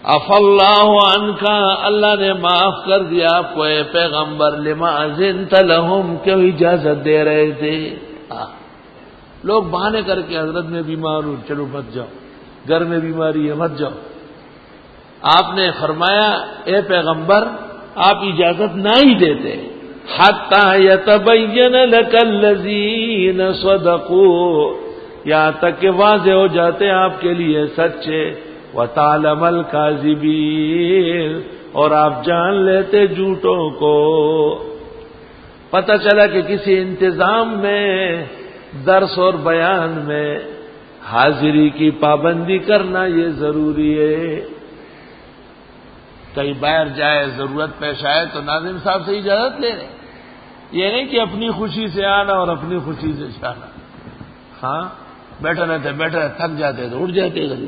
عفا اللہ عنک، اللہ نے معاف کر دیا آپ کو اے پیغمبر، لما اذنت لہم، کیوں اجازت دے رہے تھے. لوگ بہانے کر کے حضرت میں بیمار ہوں، چلو مت جاؤ، گھر میں بیماری ہے مت جاؤ. آپ نے فرمایا اے پیغمبر آپ اجازت نہ ہی دیتے، حتی یتبین لک الذین صدقوا، یہاں تک کہ واضح ہو جاتے آپ کے لیے سچے، وتعلم الکاذبین، اور آپ جان لیتے جھوٹوں کو. پتہ چلا کہ کسی انتظام میں، درس اور بیان میں حاضری کی پابندی کرنا یہ ضروری ہے. کہیں باہر جائے ضرورت پیش آئے تو ناظم صاحب سے اجازت لے لیں، یہ نہیں کہ اپنی خوشی سے آنا اور اپنی خوشی سے جانا. ہاں بیٹھے رہتے تھک جاتے تو اٹھ جاتے گلی.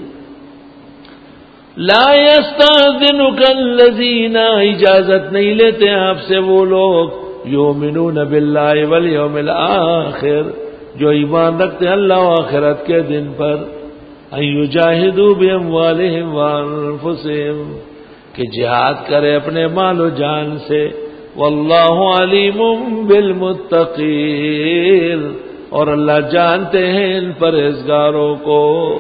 لا یستاذنک الذین، اجازت نہیں لیتے آپ سے وہ لوگ، یؤمنون باللہ والیوم الآخر، جو ایمان رکھتے ہیں اللہ و آخرت کے دن پر، ان یجاہدوا باموالہم وانفسہم، کہ جہاد کرے اپنے مال و جان سے، واللہ علیم بالمتقین، اور اللہ جانتے ہیں ان پرہیزگاروں کو.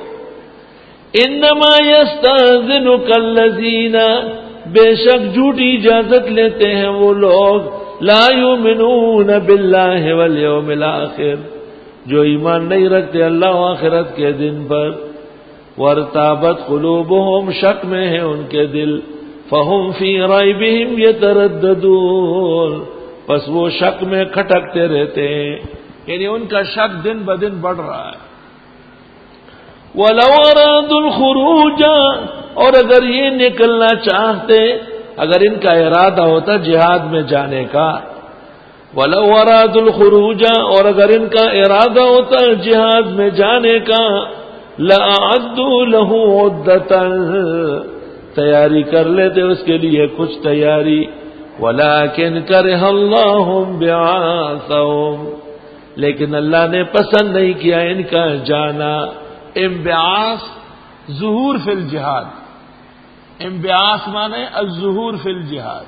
انما یستاذنک الذین، بے شک جھوٹی اجازت لیتے ہیں وہ لوگ، لا یؤمنون باللہ والیوم الآخر، جو ایمان نہیں رکھتے اللہ و آخرت کے دن پر، وارتابت قلوبہم، شک میں ہے ان کے دل، فہم فی ریبہم یترددون، پس وہ شک میں کھٹکتے رہتے ہیں، یعنی ان کا شک دن بدن بڑھ رہا ہے. وَلَوْ أَرَادُوا الْخُرُوجَ، اور اگر یہ نکلنا چاہتے، اگر ان کا ارادہ ہوتا جہاد میں جانے کا، وَلَوْ أَرَادُوا الْخُرُوجَ، اور اگر ان کا ارادہ ہوتا جہاد میں جانے کا، لَأَعَدُّوا لَهُ عُدَّةً، تیاری کر لیتے اس کے لیے کچھ تیاری، وَلَكِنْ كَرِهَ اللَّهُ انبعاثَهُمْ، لیکن اللہ نے پسند نہیں کیا ان کا جانا. انبعاث ظہور فی الجہاد، انبعاث مانے الظہور فی الجہاد.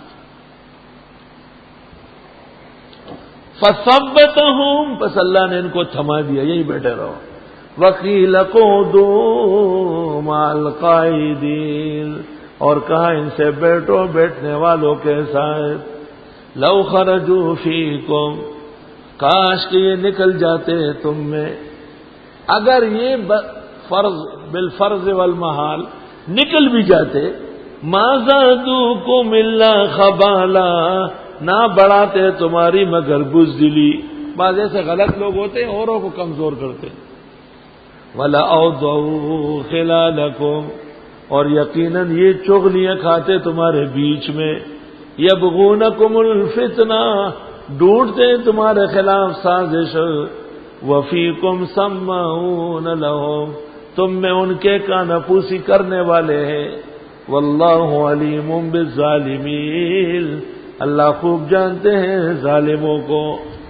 فثبتہم، پس اللہ نے ان کو تھما دیا، یہی بیٹھے رہو. وقیل اقعدوا مع القاعدین، اور کہا ان سے بیٹھو بیٹھنے والوں کے ساتھ. لو خرجوا فیکم، کاش کہ یہ نکل جاتے تم میں، اگر یہ فرض بالفرض والمحال نکل بھی جاتے، ما زادوکم الا خبالا، نہ بڑھاتے تمہاری مگر بزدلی. بعض ایسے غلط لوگ ہوتے ہیں اوروں کو کمزور کرتے. ولا اوضعوا خلالکم، اور یقیناً یہ چغلیاں کھاتے تمہارے بیچ میں. یبغونکم الفتنہ، ڈھونڈتے تمہارے خلاف سازش. وفیکم سماعون لہم، تم میں ان کے کانپوسی کرنے والے ہیں. واللہ علیم بالظالمین، اللہ خوب جانتے ہیں ظالموں کو.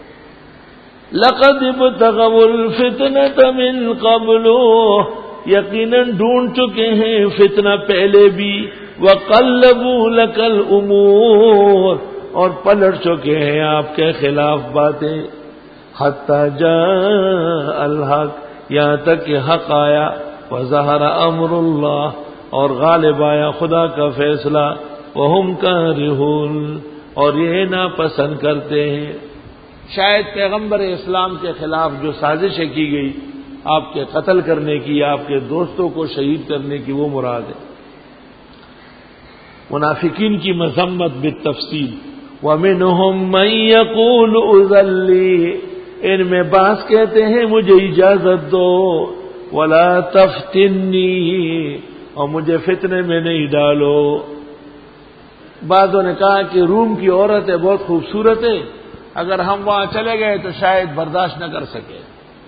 لقد ابتغوا الفتنة من قبل، یقیناً ڈھونڈ چکے ہیں فتنہ پہلے بھی. وقلبوا لك الامور، اور پلٹ چکے ہیں آپ کے خلاف باتیں. حتی جاء الحق، یہاں تک کہ حق آیا. وظہر امر اللہ، اور غالب آیا خدا کا فیصلہ. وہم کارہون، اور یہ ناپسند کرتے ہیں. شاید پیغمبر اسلام کے خلاف جو سازشیں کی گئی آپ کے قتل کرنے کی، آپ کے دوستوں کو شہید کرنے کی، وہ مراد ہے. منافقین کی مذمت بالتفصیل. وَمِنْهُمْ مَنْ يَقُولُ اُذَن لِّي، ان میں بعض کہتے ہیں مجھے اجازت دو. وَلَا تَفْتِنِّي، اور مجھے فتنے میں نہیں ڈالو. بعضوں نے کہا کہ روم کی عورت ہے، بہت خوبصورت ہے، اگر ہم وہاں چلے گئے تو شاید برداشت نہ کر سکے.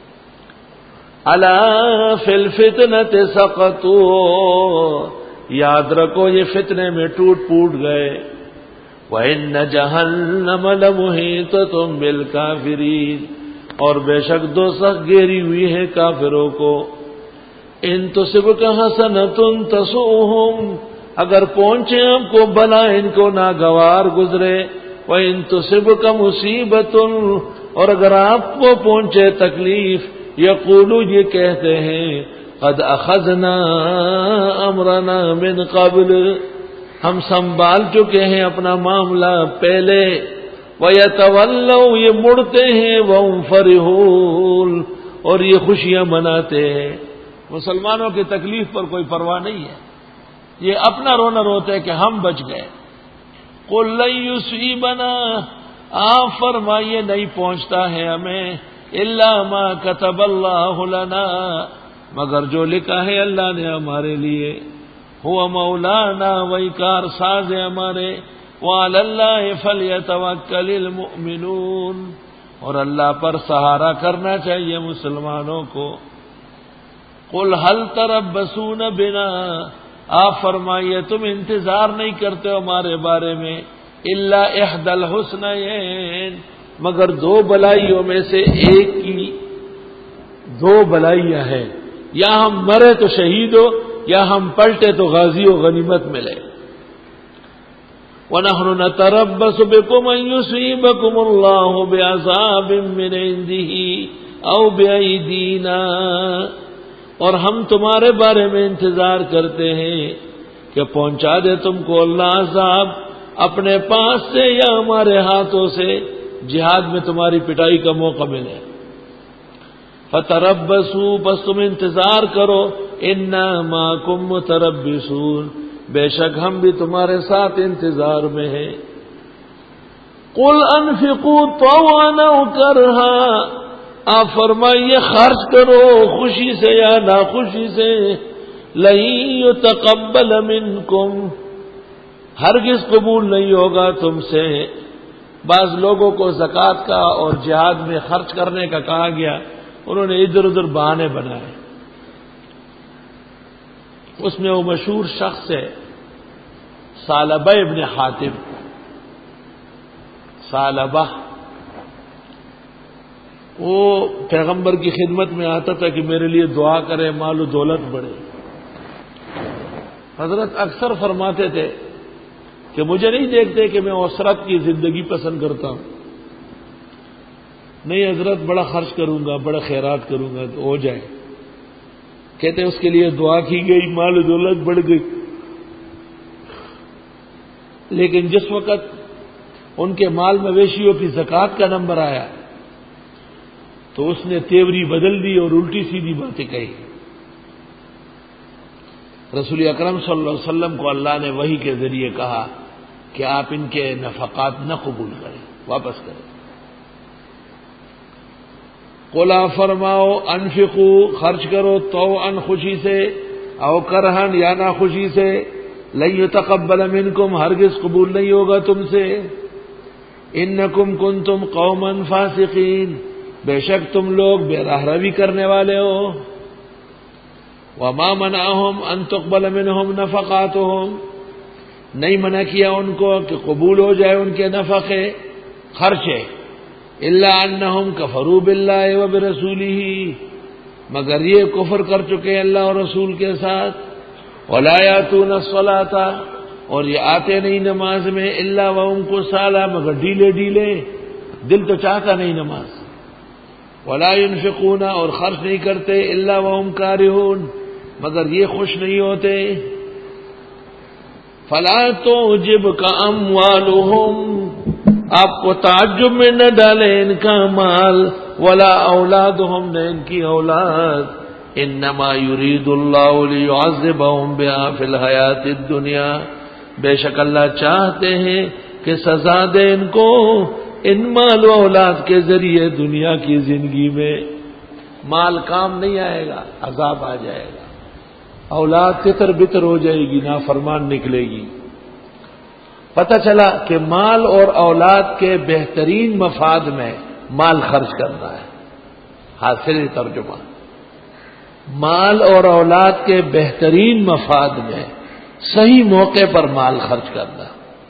الا فی الفتنۃ سقطوا، یاد رکھو یہ فتنے میں ٹوٹ پوٹ گئے. وَإِنَّ جَهَنَّمَ لَمُحِيطَةٌ بِالْكَافِرِينَ، اور بے شک دوزخ گھیری ہوئی ہے کافروں کو. ان تصبک حسنۃ تسؤہم، اگر پہنچے ہم کو بلا ان کو ناگوار گزرے، وَإِن تُصِبْكَ مُصِيبَةٌ اور اگر آپ کو پہنچے تکلیف، یقولو یہ کہتے ہیں قد اخذنا امرنا من قبل ہم سنبھال چکے ہیں اپنا معاملہ پہلے، وَيَتَوَلَّوْا یہ مڑتے ہیں، وَهُمْ فَرِحُونَ اور یہ خوشیاں مناتے ہیں۔ مسلمانوں کی تکلیف پر کوئی پرواہ نہیں ہے، یہ اپنا رونا روتے ہیں کہ ہم بچ گئے۔ قُلْ لَن يُصِيبَنَا آپ فرمائیے نہیں پہنچتا ہے ہمیں الا ما كتب اللہ لنا مگر جو لکھا ہے اللہ نے ہمارے لیے، هو مولانا وہی کار ساز ہے ہمارے، وعلی اللہ فلیتوکل المؤمنون اور اللہ پر سہارا کرنا چاہیے مسلمانوں کو۔ قل هل تربصون بنا آپ فرمائیے تم انتظار نہیں کرتے ہو ہمارے بارے میں الا احدى الحسنيين مگر دو بلائیوں میں سے ایک کی، دو بلائیاں ہیں، یا ہم مرے تو شہید ہو یا ہم پلٹے تو غازی و غنیمت ملے۔ وَنَحْنُ نَتَرَبَّصُ بِكُمْ أَن يُصِيبَكُمُ اللَّهُ بِعَذَابٍ مِّنْ عِندِهِ أَوْ بِأَيْدِينَا اور ہم تمہارے بارے میں انتظار کرتے ہیں کہ پہنچا دے تم کو اللہ عذاب اپنے پاس سے یا ہمارے ہاتھوں سے، جہاد میں تمہاری پٹائی کا موقع ملے۔ فَتَرَبَّصُوا بس تم انتظار کرو، اِنَّا مَعَكُمْ مُتَرَبِّصُونَ بے شک ہم بھی تمہارے ساتھ انتظار میں ہیں۔ قُلْ أَنفِقُوا طَوْعًا أَوْ كَرْهًا آپ فرمائیے خرچ کرو خوشی سے یا ناخوشی سے، لَن يُتَقَبَّلَ مِنْكُمْ ہرگز قبول نہیں ہوگا تم سے۔ بعض لوگوں کو زکوٰۃ کا اور جہاد میں خرچ کرنے کا کہا گیا، انہوں نے ادھر ادھر بہانے بنائے۔ اس میں وہ مشہور شخص ہے ثعلبہ ابن حاتب، ثعلبہ وہ پیغمبر کی خدمت میں آتا تھا کہ میرے لیے دعا کرے مال و دولت بڑھے۔ حضرت اکثر فرماتے تھے کہ مجھے نہیں دیکھتے کہ میں عسرت کی زندگی پسند کرتا ہوں، نہیں حضرت بڑا خرچ کروں گا، بڑا خیرات کروں گا تو ہو جائے۔ کہتے اس کے لیے دعا کی گئی، مال و دولت بڑھ گئی، لیکن جس وقت ان کے مال مویشیوں کی زکوٰۃ کا نمبر آیا تو اس نے تیوری بدل دی اور الٹی سیدھی باتیں کہی۔ رسول اکرم صلی اللہ علیہ وسلم کو اللہ نے وحی کے ذریعے کہا کہ آپ ان کے نفقات نہ قبول کریں، واپس کریں۔ قُلْ فرماؤ انفقوا خرچ کرو طوعاً خوشی سے، او کرہن یا نا خوشی سے، لن يتقبل منکم ہرگز قبول نہیں ہوگا تم سے، انکم کنتم قوما فاسقین بے شک تم لوگ بے راہ روی کرنے والے ہو۔ وما منعهم ان تقبل منهم نفقاتهم نہیں منع کیا ان کو کہ قبول ہو جائے ان کے نفقے خرچے، الا انہم کفروا باللہ وبرسولہ مگر یہ کفر کر چکے اللہ اور رسول کے ساتھ، ولا یاتون الصلاۃ اور یہ آتے نہیں نماز میں الا وهم کسالى مگر ڈھیلے ڈھیلے، دل تو چاہتا نہیں نماز، ولا ينفقون اور خرچ نہیں کرتے الا وهم کارہون مگر یہ خوش نہیں ہوتے۔ فلا تعجبک اموالهم آپ کو تعجب میں نہ ڈالے ان کا مال، ولا اولادهم نہ ان کی اولاد، انما یرید اللہ لیعذبهم بها فی الحیات الدنیا بے شک اللہ چاہتے ہیں کہ سزا دے ان کو ان مال و اولاد کے ذریعے دنیا کی زندگی میں۔ مال کام نہیں آئے گا، عذاب آ جائے گا، اولاد تتر بتر ہو جائے گی، نافرمان نکلے گی۔ پتہ چلا کہ مال اور اولاد کے بہترین مفاد میں مال خرچ کرنا ہے، حاصل ترجمہ، مال اور اولاد کے بہترین مفاد میں صحیح موقع پر مال خرچ کرنا۔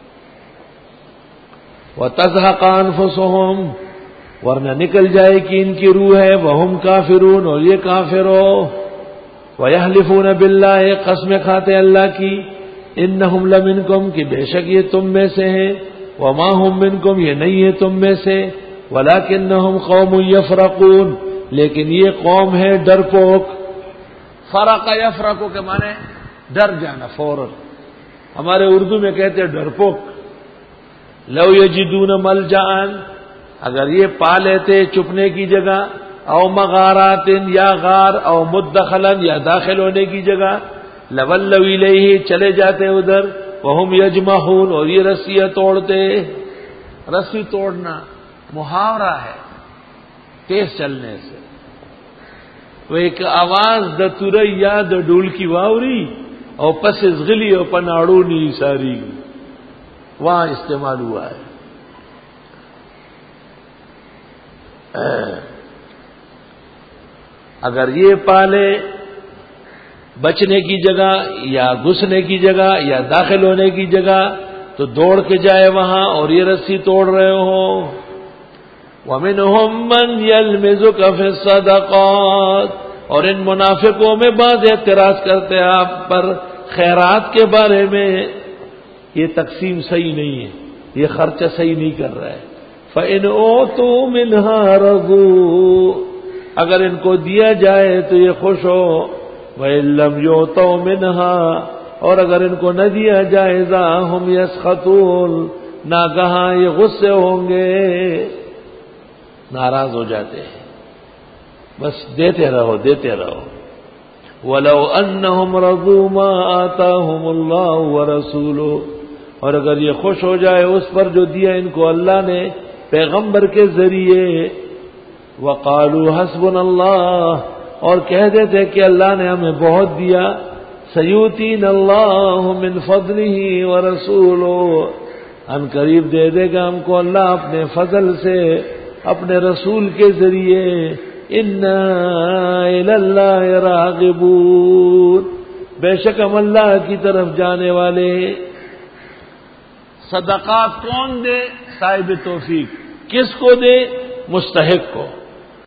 وَتَزْهَقَ أَنفُسُهُمْ ورنہ نکل جائے کہ ان کی روح ہے، وَهُمْ کافرون اور یہ کافر ہو، وَيَحْلِفُونَ بِاللَّهِ قسمیں کھاتے اللہ کی، انہم لمنکم کہ بے شک یہ تم میں سے ہیں، وما ہم منکم یہ نہیں ہے تم میں سے، ولکنہم قوم یفرقون لیکن یہ قوم ہے ڈرپوک۔ فرق یفرق کے معنی ڈر جانا فوراً، ہمارے اردو میں کہتے ہیں ڈرپوک۔ لو یجدون ملجأن اگر یہ پا لیتے چھپنے کی جگہ، او مغارات یا غار، او مدخلا یا داخل ہونے کی جگہ، لولوا الیہ چلے جاتے ادھر، وہم یجمحون اور یہ رسیاں توڑتے۔ رسی توڑنا محاورہ ہے تیز چلنے سے، وہ ایک آواز د توریا د ڈول کی واوری اور پس غلی اور پناڑونی ساری وہاں استعمال ہوا ہے۔ اگر یہ پالے بچنے کی جگہ یا گھسنے کی جگہ یا داخل ہونے کی جگہ تو دوڑ کے جائے وہاں اور یہ رسی توڑ رہے ہوں۔ وَمِنْهُمْ مَنْ يَلْمِزُكَ فِي الصَّدَقَاتِ اور ان منافقوں میں بعض اعتراض کرتے ہیں آپ پر خیرات کے بارے میں، یہ تقسیم صحیح نہیں ہے، یہ خرچہ صحیح نہیں کر رہا ہے۔ فَإِنْ أُوتُوا مِنْهَا رَضُوا اگر ان کو دیا جائے تو یہ خوش ہو، وَإِن لَّمْ يُؤْتَوْا مِنْهَا اور اگر ان کو نہ دیا جائے ذَا هُمْ يَسْخَطُونَ ناگہاں یہ غصے ہوں گے، ناراض ہو جاتے ہیں، بس دیتے رہو دیتے رہو۔ وَلَوْ أَنَّهُمْ رَضُوا مَا آتَاهُمُ اللَّهُ وَرَسُولُهُ اور اگر یہ خوش ہو جائے اس پر جو دیا ان کو اللہ نے پیغمبر کے ذریعے، وَقَالُوا حَسْبُنَا اللَّهُ اور کہہ دیتے کہ اللہ نے ہمیں بہت دیا، سَيُؤْتِينَ اللَّهُ مِنْ فَضْلِهِ وَرَسُولُهُ ان قریب دے دے گا ہم کو اللہ اپنے فضل سے اپنے رسول کے ذریعے، اِنَّا إِلَى اللَّهِ رَاغِبُونَ بے شک ہم اللہ کی طرف جانے والے۔ صدقات کون دے؟ صاحب توفیق۔ کس کو دے؟ مستحق کو۔